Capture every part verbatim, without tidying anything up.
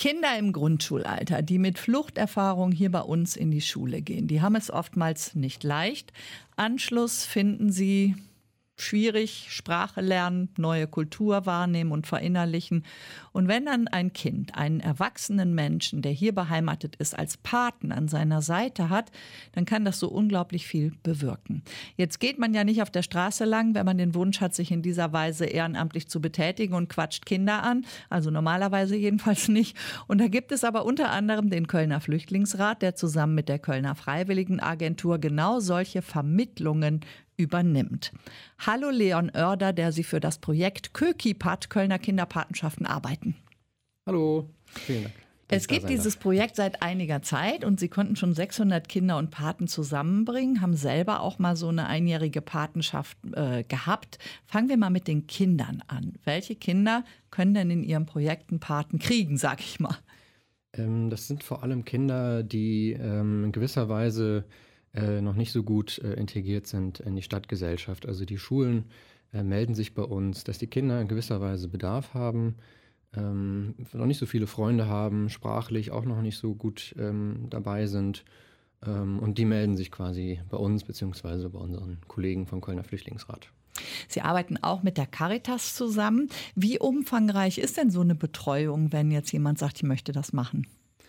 Kinder im Grundschulalter, die mit Fluchterfahrung hier bei uns in die Schule gehen, die haben es oftmals nicht leicht. Anschluss finden sie schwierig, Sprache lernen, neue Kultur wahrnehmen und verinnerlichen. Und wenn dann ein Kind einen erwachsenen Menschen, der hier beheimatet ist, als Paten an seiner Seite hat, dann kann das so unglaublich viel bewirken. Jetzt geht man ja nicht auf der Straße lang, wenn man den Wunsch hat, sich in dieser Weise ehrenamtlich zu betätigen und quatscht Kinder an. Also normalerweise jedenfalls nicht. Und da gibt es aber unter anderem den Kölner Flüchtlingsrat, der zusammen mit der Kölner Freiwilligenagentur genau solche Vermittlungen übernimmt. Hallo Leon Oerder, der Sie für das Projekt Kökipat Kölner Kinderpatenschaften arbeiten. Hallo, vielen Dank. Es gibt dieses Projekt seit einiger Zeit und Sie konnten schon sechshundert Kinder und Paten zusammenbringen, haben selber auch mal so eine einjährige Patenschaft äh, gehabt. Fangen wir mal mit den Kindern an. Welche Kinder können denn in Ihrem Projekt einen Paten kriegen, sag ich mal? Ähm, das sind vor allem Kinder, die ähm, in gewisser Weise äh, noch nicht so gut äh, integriert sind in die Stadtgesellschaft. Also die Schulen äh, melden sich bei uns, dass die Kinder in gewisser Weise Bedarf haben, ähm, noch nicht so viele Freunde haben, sprachlich auch noch nicht so gut ähm, dabei sind. Ähm, und die melden sich quasi bei uns beziehungsweise bei unseren Kollegen vom Kölner Flüchtlingsrat. Sie arbeiten auch mit der Caritas zusammen. Wie umfangreich ist denn so eine Betreuung, wenn jetzt jemand sagt, ich möchte das machen?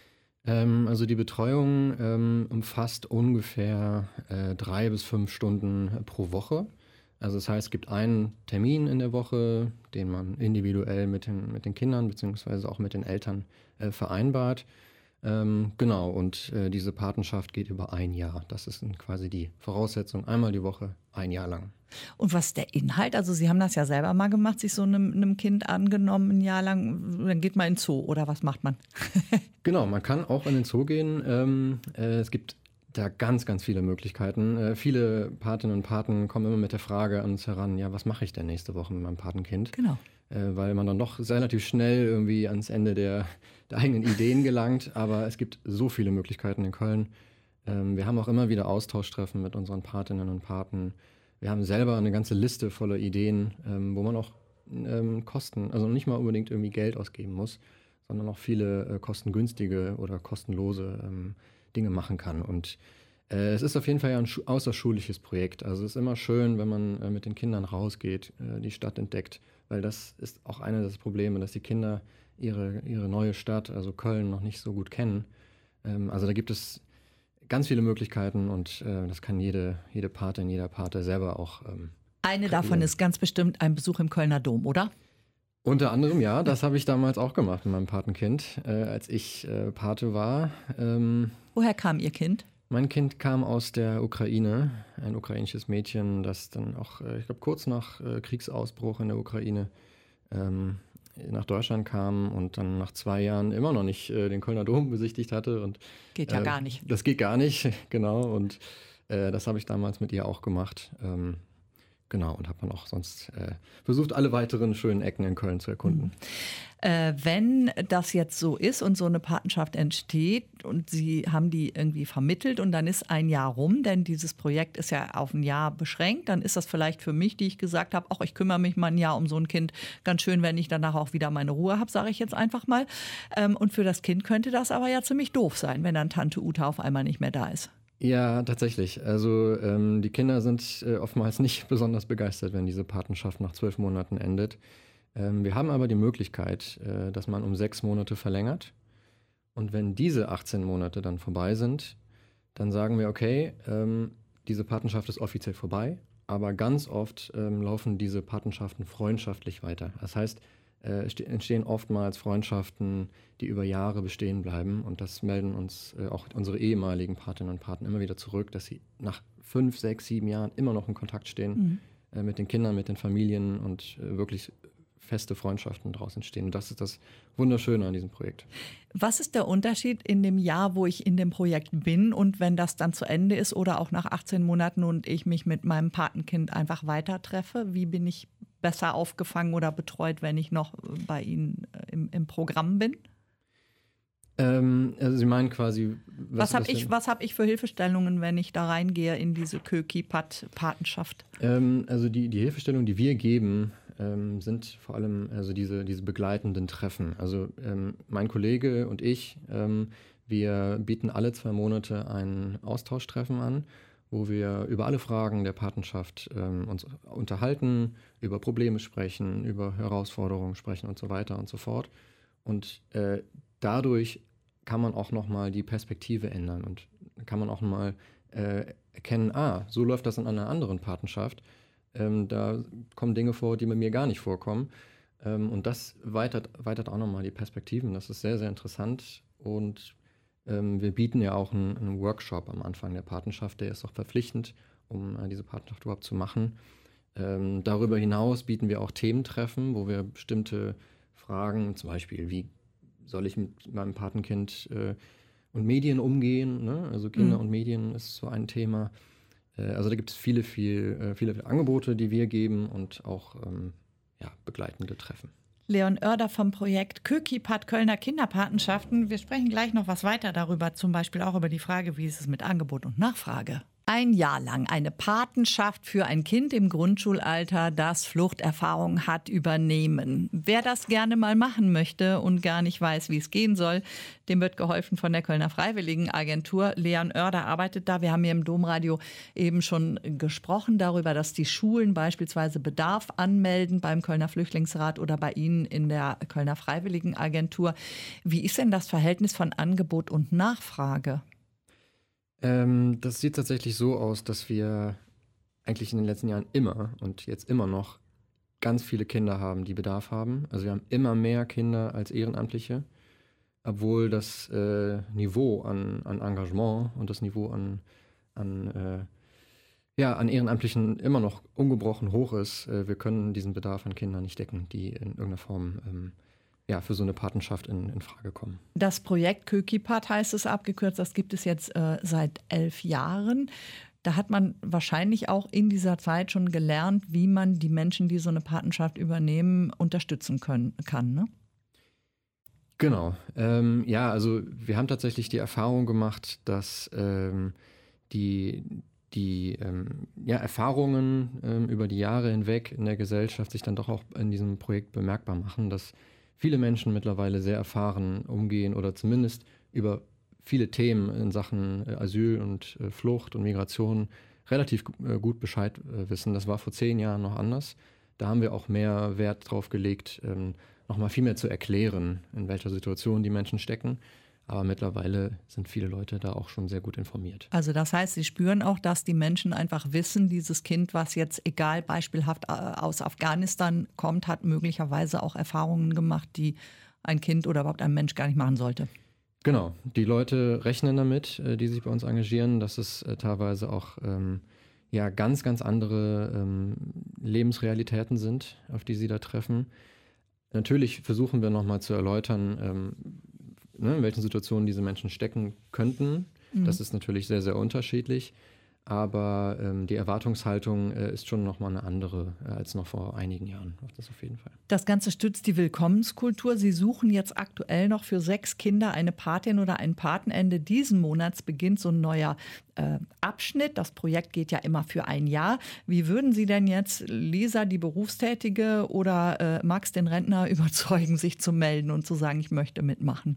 Ähm, also die Betreuung ähm, umfasst ungefähr äh, drei bis fünf Stunden pro Woche. Also das heißt, es gibt einen Termin in der Woche, den man individuell mit den, mit den Kindern beziehungsweise auch mit den Eltern äh, vereinbart. Ähm, genau, und äh, diese Patenschaft geht über ein Jahr. Das ist quasi die Voraussetzung, einmal die Woche, ein Jahr lang. Und was ist der Inhalt? Also Sie haben das ja selber mal gemacht, sich so einem, einem Kind angenommen, ein Jahr lang, dann geht man in den Zoo oder was macht man? Genau, man kann auch in den Zoo gehen. Ähm, äh, es gibt da ganz, ganz viele Möglichkeiten. Äh, viele Patinnen und Paten kommen immer mit der Frage an uns heran, ja, was mache ich denn nächste Woche mit meinem Patenkind? Genau. Äh, weil man dann doch relativ schnell irgendwie ans Ende der, der eigenen Ideen gelangt. Aber es gibt so viele Möglichkeiten in Köln. Ähm, wir haben auch immer wieder Austauschtreffen mit unseren Patinnen und Paten. Wir haben selber eine ganze Liste voller Ideen, ähm, wo man auch ähm, Kosten, also nicht mal unbedingt irgendwie Geld ausgeben muss, sondern auch viele äh, kostengünstige oder kostenlose ähm, Dinge machen kann. Und äh, es ist auf jeden Fall ja ein schu- außerschulisches Projekt. Also es ist immer schön, wenn man äh, mit den Kindern rausgeht, äh, die Stadt entdeckt, weil das ist auch eines der Probleme, dass die Kinder ihre, ihre neue Stadt, also Köln, noch nicht so gut kennen. Ähm, also da gibt es ganz viele Möglichkeiten und äh, das kann jede, jede Patin, jeder Pate selber auch ähm, Eine kreieren. davon ist ganz bestimmt ein Besuch im Kölner Dom, oder? Unter anderem, ja, das habe ich damals auch gemacht mit meinem Patenkind, äh, als ich äh, Pate war. Ähm, Woher kam Ihr Kind? mein Kind kam aus der Ukraine, ein ukrainisches Mädchen, das dann auch, äh, ich glaube, kurz nach äh, Kriegsausbruch in der Ukraine ähm, nach Deutschland kam und dann nach zwei Jahren immer noch nicht äh, den Kölner Dom besichtigt hatte. Und, Geht ja äh, gar nicht. Das geht gar nicht, genau. Und äh, das habe ich damals mit ihr auch gemacht. Ähm, genau, und habe dann auch sonst äh, versucht, alle weiteren schönen Ecken in Köln zu erkunden. Äh, wenn das jetzt so ist und so eine Patenschaft entsteht und Sie haben die irgendwie vermittelt und dann ist ein Jahr rum, denn dieses Projekt ist ja auf ein Jahr beschränkt, dann ist das vielleicht für mich, die ich gesagt habe, ach, ich kümmere mich mal ein Jahr um so ein Kind, ganz schön, wenn ich danach auch wieder meine Ruhe habe, sage ich jetzt einfach mal. Ähm, und für das Kind könnte das aber ja ziemlich doof sein, wenn dann Tante Uta auf einmal nicht mehr da ist. Ja, tatsächlich. Also ähm, die Kinder sind äh, oftmals nicht besonders begeistert, wenn diese Patenschaft nach zwölf Monaten endet. Ähm, wir haben aber die Möglichkeit, äh, dass man um sechs Monate verlängert. Und wenn diese achtzehn Monate dann vorbei sind, dann sagen wir, okay, ähm, diese Patenschaft ist offiziell vorbei, aber ganz oft ähm, laufen diese Patenschaften freundschaftlich weiter. Das heißt, äh, ste- entstehen oftmals Freundschaften, die über Jahre bestehen bleiben. Und das melden uns äh, auch unsere ehemaligen Patinnen und Paten immer wieder zurück, dass sie nach fünf, sechs, sieben Jahren immer noch in Kontakt stehen Mhm. äh, mit den Kindern, mit den Familien und äh, wirklich feste Freundschaften daraus entstehen. Und das ist das Wunderschöne an diesem Projekt. Was ist der Unterschied in dem Jahr, wo ich in dem Projekt bin und wenn das dann zu Ende ist oder auch nach achtzehn Monaten und ich mich mit meinem Patenkind einfach weiter treffe? Wie bin ich besser aufgefangen oder betreut, wenn ich noch bei Ihnen im, im Programm bin? Ähm, also Sie meinen quasi... Was, was habe ich, denn- was hab ich für Hilfestellungen, wenn ich da reingehe in diese Köki-Patenschaft? Ähm, also die, die Hilfestellung, die wir geben, ähm, sind vor allem also diese, diese begleitenden Treffen. Also ähm, mein Kollege und ich, ähm, wir bieten alle zwei Monate ein Austauschtreffen an, wo wir über alle Fragen der Patenschaft ähm, uns unterhalten, über Probleme sprechen, über Herausforderungen sprechen und so weiter und so fort. Und äh, dadurch kann man auch nochmal die Perspektive ändern und kann man auch mal äh, erkennen, ah, so läuft das in einer anderen Patenschaft. Ähm, da kommen Dinge vor, die bei mir gar nicht vorkommen. Ähm, und das weitert, weitert auch nochmal die Perspektiven. Das ist sehr, sehr interessant. Und ähm, wir bieten ja auch einen, einen Workshop am Anfang der Patenschaft, der ist auch verpflichtend, um äh, diese Patenschaft überhaupt zu machen. Ähm, darüber hinaus bieten wir auch Thementreffen, wo wir bestimmte Fragen, zum Beispiel, wie soll ich mit meinem Patenkind äh, und Medien umgehen, ne? Also Kinder mhm. und Medien ist so ein Thema. Äh, also da gibt es viele, viel, äh, viele Angebote, die wir geben und auch ähm, ja, begleitende Treffen. Leon Oerder vom Projekt Kökipat Kölner Kinderpatenschaften. Wir sprechen gleich noch was weiter darüber, zum Beispiel auch über die Frage, wie ist es mit Angebot und Nachfrage. Ein Jahr lang eine Patenschaft für ein Kind im Grundschulalter, das Fluchterfahrung hat, übernehmen. Wer das gerne mal machen möchte und gar nicht weiß, wie es gehen soll, dem wird geholfen von der Kölner Freiwilligenagentur. Leon Oerder arbeitet da. Wir haben hier im Domradio eben schon gesprochen darüber, dass die Schulen beispielsweise Bedarf anmelden beim Kölner Flüchtlingsrat oder bei Ihnen in der Kölner Freiwilligenagentur. Wie ist denn das Verhältnis von Angebot und Nachfrage? Ähm, das sieht tatsächlich so aus, dass wir eigentlich in den letzten Jahren immer und jetzt immer noch ganz viele Kinder haben, die Bedarf haben. Also wir haben immer mehr Kinder als Ehrenamtliche, obwohl das äh, Niveau an, an Engagement und das Niveau an, an, äh, ja, an Ehrenamtlichen immer noch ungebrochen hoch ist. Äh, wir können diesen Bedarf an Kindern nicht decken, die in irgendeiner Form ähm, ja, für so eine Patenschaft in, in Frage kommen. Das Projekt Kökipat heißt es abgekürzt, das gibt es jetzt äh, seit elf Jahren. Da hat man wahrscheinlich auch in dieser Zeit schon gelernt, wie man die Menschen, die so eine Patenschaft übernehmen, unterstützen können, kann, ne? Genau. Ähm, ja, also wir haben tatsächlich die Erfahrung gemacht, dass ähm, die, die ähm, ja, Erfahrungen ähm, über die Jahre hinweg in der Gesellschaft sich dann doch auch in diesem Projekt bemerkbar machen, dass viele Menschen mittlerweile sehr erfahren umgehen oder zumindest über viele Themen in Sachen Asyl und äh, Flucht und Migration relativ äh, gut Bescheid äh, wissen. Das war vor zehn Jahren noch anders. Da haben wir auch mehr Wert drauf gelegt, ähm, nochmal viel mehr zu erklären, in welcher Situation die Menschen stecken. Aber mittlerweile sind viele Leute da auch schon sehr gut informiert. Also das heißt, Sie spüren auch, dass die Menschen einfach wissen, dieses Kind, was jetzt egal beispielhaft aus Afghanistan kommt, hat möglicherweise auch Erfahrungen gemacht, die ein Kind oder überhaupt ein Mensch gar nicht machen sollte. Genau, die Leute rechnen damit, die sich bei uns engagieren, dass es teilweise auch ähm, ja, ganz, ganz andere ähm, Lebensrealitäten sind, auf die sie da treffen. Natürlich versuchen wir nochmal zu erläutern, ähm, ne, in welchen Situationen diese Menschen stecken könnten. Mhm. Das ist natürlich sehr, sehr unterschiedlich. Aber ähm, die Erwartungshaltung äh, ist schon nochmal eine andere äh, als noch vor einigen Jahren. Das auf jeden Fall. Das Ganze stützt die Willkommenskultur. Sie suchen jetzt aktuell noch für sechs Kinder eine Patin oder einen Paten. Ende diesen Monats beginnt so ein neuer äh, Abschnitt. Das Projekt geht ja immer für ein Jahr. Wie würden Sie denn jetzt Lisa, die Berufstätige, oder äh, Max, den Rentner, überzeugen, sich zu melden und zu sagen, ich möchte mitmachen?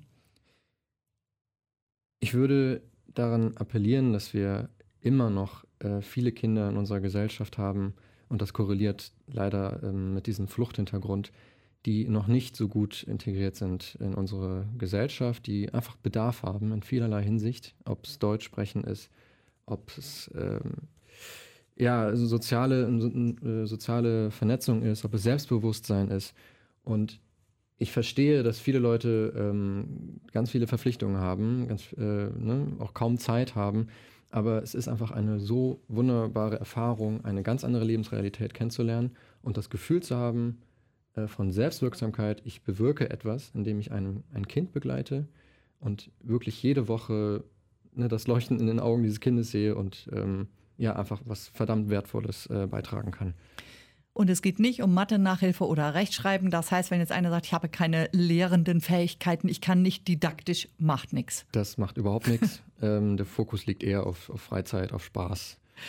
Ich würde daran appellieren, dass wir immer noch äh, viele Kinder in unserer Gesellschaft haben, und das korreliert leider ähm, mit diesem Fluchthintergrund, die noch nicht so gut integriert sind in unsere Gesellschaft, die einfach Bedarf haben in vielerlei Hinsicht, ob es Deutsch sprechen ist, ob es ähm, ja, also soziale, äh, soziale Vernetzung ist, ob es Selbstbewusstsein ist. Und ich verstehe, dass viele Leute ähm, ganz viele Verpflichtungen haben, ganz, äh, ne, auch kaum Zeit haben. Aber es ist einfach eine so wunderbare Erfahrung, eine ganz andere Lebensrealität kennenzulernen und das Gefühl zu haben äh, von Selbstwirksamkeit. Ich bewirke etwas, indem ich ein, ein Kind begleite und wirklich jede Woche ne, das Leuchten in den Augen dieses Kindes sehe und ähm, ja, einfach was verdammt Wertvolles äh, beitragen kann. Und es geht nicht um Mathe-Nachhilfe oder Rechtschreiben. Das heißt, wenn jetzt einer sagt, ich habe keine lehrenden Fähigkeiten, ich kann nicht didaktisch, macht nichts. Das macht überhaupt nichts. ähm, der Fokus liegt eher auf, auf Freizeit, auf Spaß.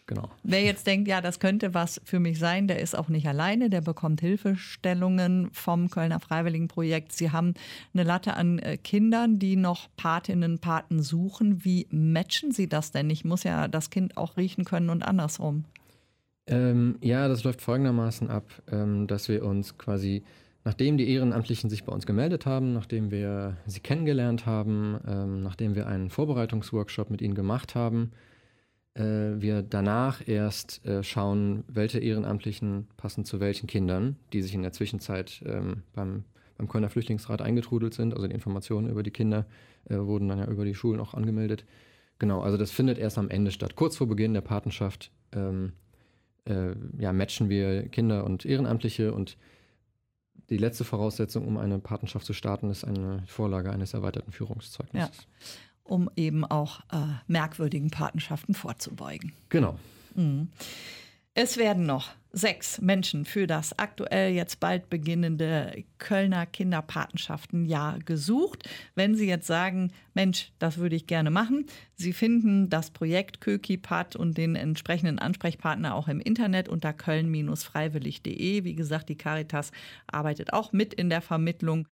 Genau. Wer jetzt denkt, ja, das könnte was für mich sein, der ist auch nicht alleine, der bekommt Hilfestellungen vom Kölner Freiwilligenprojekt. Sie haben eine Latte an Kindern, die noch Patinnen, Paten suchen. Wie matchen Sie das denn? Ich muss ja das Kind auch riechen können und andersrum. Ähm, ja, das läuft folgendermaßen ab, ähm, dass wir uns quasi, nachdem die Ehrenamtlichen sich bei uns gemeldet haben, nachdem wir sie kennengelernt haben, ähm, nachdem wir einen Vorbereitungsworkshop mit ihnen gemacht haben, äh, wir danach erst äh, schauen, welche Ehrenamtlichen passen zu welchen Kindern, die sich in der Zwischenzeit ähm, beim, beim Kölner Flüchtlingsrat eingetrudelt sind. Also die Informationen über die Kinder äh, wurden dann ja über die Schulen auch angemeldet. Genau, also das findet erst am Ende statt. Kurz vor Beginn der Patenschaft ähm, äh, ja, matchen wir Kinder und Ehrenamtliche, und die letzte Voraussetzung, um eine Patenschaft zu starten, ist eine Vorlage eines erweiterten Führungszeugnisses. Ja, um eben auch äh, merkwürdigen Patenschaften vorzubeugen. Genau. Mhm. Es werden noch sechs Menschen für das aktuell jetzt bald beginnende Kölner Kinderpatenschaftenjahr gesucht. Wenn Sie jetzt sagen, Mensch, das würde ich gerne machen, Sie finden das Projekt KÖKIPAT und den entsprechenden Ansprechpartner auch im Internet unter köln Bindestrich freiwillig Punkt de. Wie gesagt, die Caritas arbeitet auch mit in der Vermittlung.